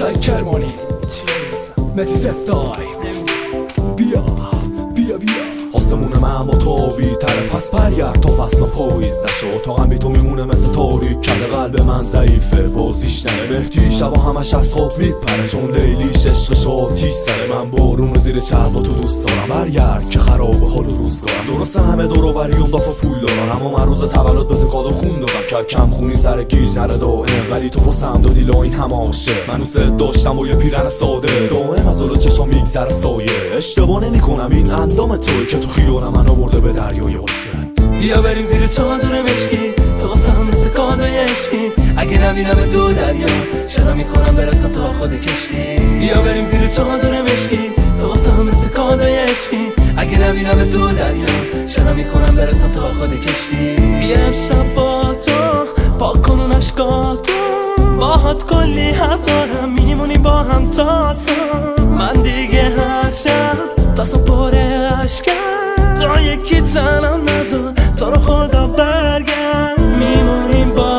سعید کرمانی متی سفتای بیا بیا بیا آسمون من با تابی تره پس برگرد تا فصلا پاییز نشو تا بی تو میمونه مثل تاریک کرده قلب من ضعیفه بازیش نره مهدی شبا همش از خواب میپره چون لیلیش عشقش آتیش سره من بارون رو زیر چربا تو دوست دارم برگرد که خرابه حال روزگارم درسته همه دور و بری اون دافا پول دارن اما من روز تولد به کادو خون دادم که کم خونی سر گیج نره دائم ولی تو واسم دادی لاین هم عاشق من دوست داشتم و یه پیرن ساده دائم از اول چشام میگذره سایه اشتباه نمی‌کنم این اندام توی که تو خیال من آورده به دریای واسه بیا بریم زیر چادر مشکی تو واسم مثل کادوی عشقی اگه نبینم تو دریا شنا میکنم برسم تا خود کشتی بیا بریم زیر چادر مشکی تو واسم مثل کادوی عشقی اگه نبینم تو دریا شنا میکنم برسم تا خود کشتی بیا امشب با تو پاک کنون اشکاتو باهات کلی حرف دارم میمونیم با هم تا من دیگه هر شب دستم پر عشقم تا یکی تنم نذار تا رو خدا برگرد میمونیم با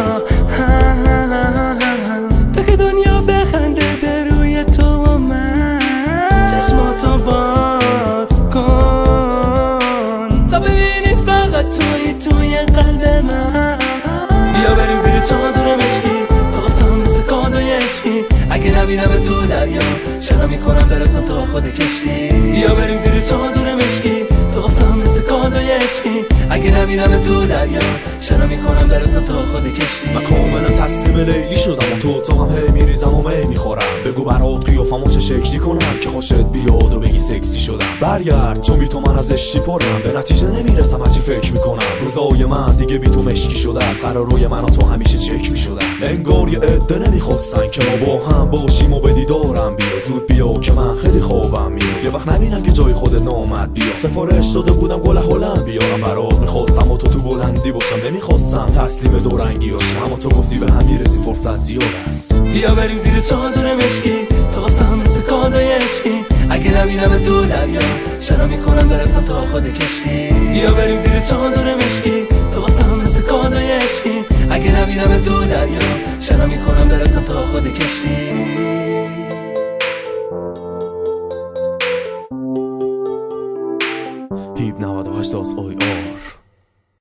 هم تا که دنیا بخنده به روی تو و من چشماتو باز کن تا ببینی فقط توی قلب من بیا بریم زیر چادر مشکی تو واسم مثل کادوی عشقی اگه نبینم تو دریا شنا میکنم برسم تا خود کشتی بیا بریم زیر چادر مشکی تو واسم مثل کادوی عشقی اگه نبینم تو دریا شنا میکنم برسم تا خود کشتی من کاملا تسلیم لیلی شدم و تو هم هی میریزم و می میخورم بگو برات قیافمو چه شکلی کنم که خوشت بیاد و بگی سکسی شدم برگرد چون بی تو من از عشقی پرم به نتیجه نمیرسم هرچی فکر میکنم روزای من دیگه بی تو مشکی شده قرار من و تو همیشه چک میشدم انگار یه عده نمیخواستن که ما با هم باشیم و به دیدارم بیا زود بیا که من خیلی خوابم میاد یه وقت نبینم که جای خودت نامد بیا سفارش داده بودم گل هلند بیارم برات میخواستم و تو بلندی باشم نمیخواستم تسلیم دورنگی باشم اما تو گفتی به هم میرسی فرصت زیاد است بیا بریم زیر چادر مشکی تو واسم مثل کادوی عشقی اگه نبینم تو دریا شنا میکنم برسم تا خود کشتی بیا بریم زیر چادر مشکی تو واسم مثل کادوی عشقی اگه نبینم تو دریا